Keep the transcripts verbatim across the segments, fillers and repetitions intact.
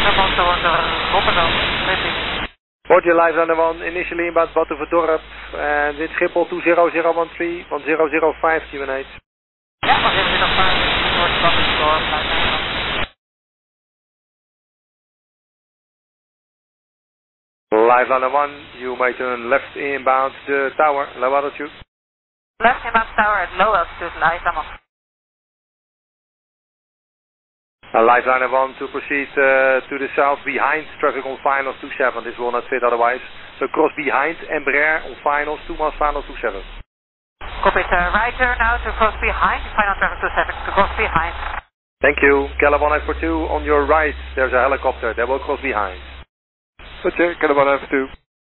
Rotterdam to Rotterdam, repeat. Roger, live on the one, initially about Batuverdorp, and it's Schiphol two zero zero one three, one zero zero five, Q N H. Yeah, one zero zero five, towards Batuverdorp, live on the one. Live on the one, you may turn left inbound the tower, low altitude. Left inbound tower at low altitude, live on the one. Uh, live line one to proceed uh, to the south behind traffic on finals two seven. This will not fit otherwise. So cross behind Embraer on finals, two miles final two seven. Copy it, uh, right turn now to cross behind, final traffic two seven, to cross behind. Thank you. Caliban F four two on your right, there's a helicopter that will cross behind. Okay, Caliban F two.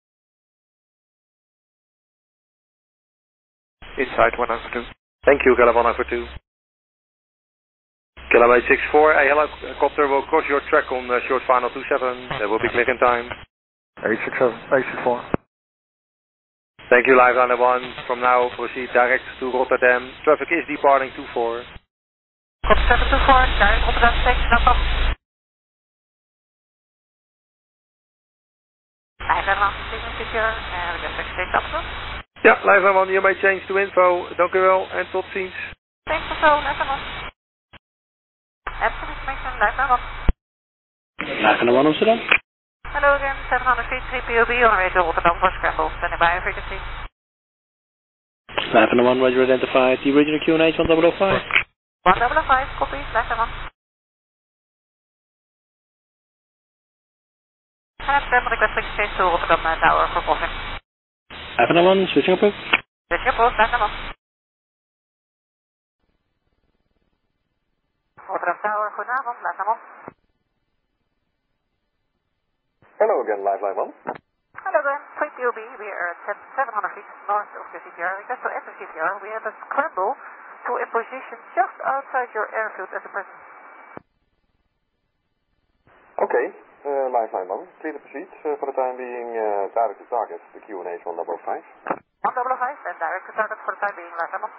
Inside one F two. Thank you, Caliban F four two. Caliban eight six four, a helicopter will cross your track on uh, short final two seven. That will be clear in time. eight six seven, eight six four. Thank you, live runner one. From now, proceed direct to Rotterdam. Traffic is departing two four. Copy seven two four, direct Rotterdam station, no problem. Live runner one, signal secure, and we just exchange options. Ja, live runner one, you may change to info. Dank u wel en tot ziens. Thanks for so, live runner one. Absent information, live runner one. Live runner one Amsterdam. Hello again, seven hundred feet, three P O B on our way to Rotterdam for scramble. Standing by on frequency. Live runner one, Roger, identified. The original Q N H one zero zero five. one zero zero five, copy, live runner one. And Amsterdam, request exchange to Rotterdam uh, Tower for crossing. Live runner one, switching approach. Switching approach, live runner one. Rotterdam Tower, goedenavond, live runner one. Hello again, live line one. Hello again, three P O B, we are at seven hundred feet north of the C T R. Request to enter C T R. We have a scramble to a position just outside your airfield at the present. Okay, uh, live line one, clear to proceed. Uh, for the time being, uh, direct to target, the Q N H one zero zero five. one zero zero five and direct to target for the time being, live line one.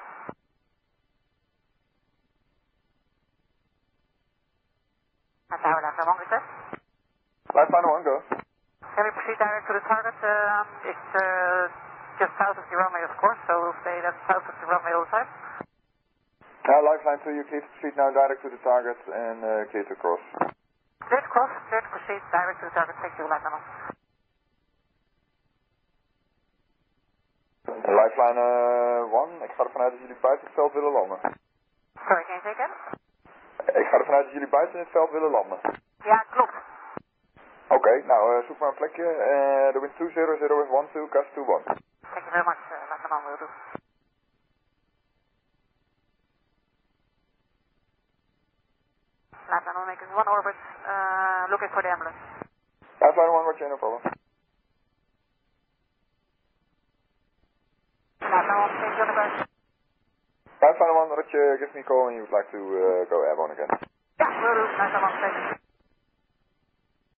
And tower, live line one, request. Live line one, go. Can we proceed direct to the target? Um, it's uh, just south of the runway, of course, so we'll stay that's south of the runway all the time. Uh, live line two, you clear to proceed now direct to the target and uh, clear to cross. Clear to cross, clear to proceed direct to the target. Thank you, live line one. Uh, live line uh, one, ik ga ervan uit dat jullie buiten het veld willen landen. Sorry, can you say again? Ik ga ervan uit dat jullie buiten het veld willen landen. Ja, klopt. Oké, okay, nou uh, zoek maar een plekje. Uh, de wind two zero zero is one two, gust two one. Thank you very much, uh, live line one will do. Live line one making one orbit, uh, looking for the ambulance. Live line one, Roger, no problem. Live line one, thank you on the ground. Live line one, Roger, give me a call when you would like to uh, go airborne again. Yeah, will do, live line one, thank you.